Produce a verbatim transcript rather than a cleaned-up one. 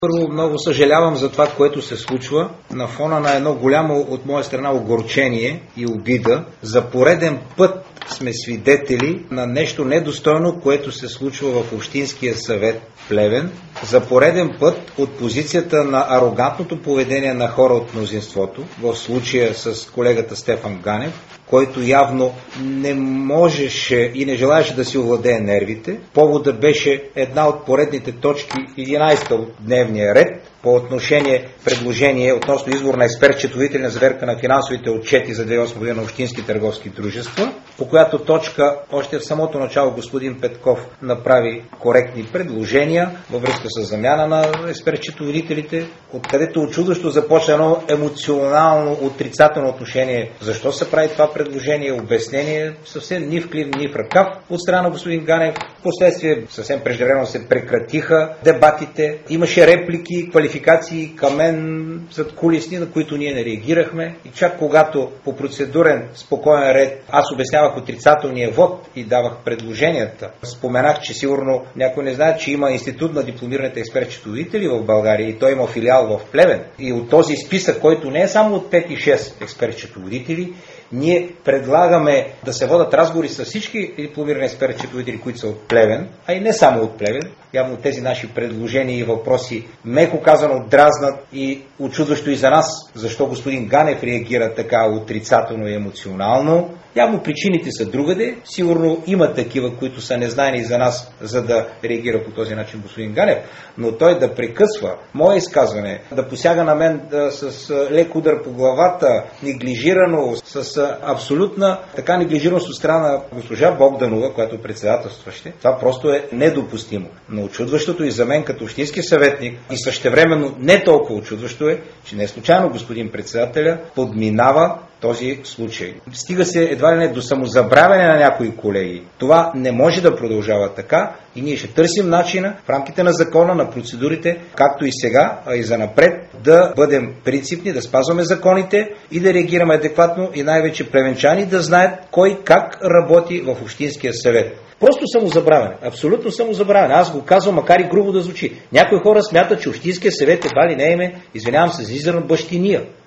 Първо, много съжалявам за това, което се случва на фона на едно голямо от моя страна огорчение и обида. За пореден път сме свидетели на нещо недостойно, което се случва в Общинския съвет в Плевен. За пореден път от позицията на арогантното поведение на хора от мнозинството, в случая с колегата Стефан Ганев, който явно не можеше и не желаеше да си овладее нервите. Повода беше една от поредните точки, единайсета от дневния ред, по отношение предложение относно избор на експерт-счетоводител на заверка на финансовите отчети за две хиляди и осма година на общински търговски дружества, по която точка още в самото начало господин Петков направи коректни предложения във връзка с замяна на експерт-счетоводителите, откъдето очудващо започна едно емоционално отрицателно отношение. Защо се прави това предложение? Обяснение съвсем ни в клин, ни в ръкав от страна на господин Ганев. Впоследствие съвсем преждевременно се прекратиха дебатите. Имаше реплики, квалификации към мен зад кулисни, на които ние не реагирахме. И чак когато по процедурен спокоен ред аз обяснявах отрицателния вод и давах предложенията, споменах, че сигурно някой не знае, че има институт на дипломираните експерт-счетоводители в България и той има филиал в Плевен. И от този списък, който не е само от пет и шест експерт-счетоводители, ние предлагаме да се водят разговори с всички дипломирани експерт-счетоводители, които са от Плевен, а и не само от Плевен. Явно тези наши предложения и въпроси, меко казано, дразнат и очудващо и за нас, защо господин Ганев реагира така отрицателно и емоционално. Явно причините са другаде. Сигурно има такива, които са незнайни за нас, за да реагира по този начин господин Ганев. Но той да прекъсва мое изказване, да посяга на мен да, с лек удар по главата, неглижирано, с абсолютна така неглижираност от страна на госпожа Богданова, която председателстваше, това просто е недопустимо. Но очудващото и за мен като общински съветник и същевременно не толкова очудващо е, че не случайно господин председателя подминава този случай. Стига се едва ли не до самозабравяне на някои колеги. Това не може да продължава така и ние ще търсим начина в рамките на закона, на процедурите, както и сега, а и за напред, да бъдем принципни, да спазваме законите и да реагираме адекватно и най-вече плевенчани да знаят кой как работи в Общинския съвет. Просто самозабравяне. Абсолютно самозабравяне. Аз го казвам, макар и грубо да звучи. Някои хора смятат, че Общинския съвет едва ли не име, извинявам се за израза, бащиния.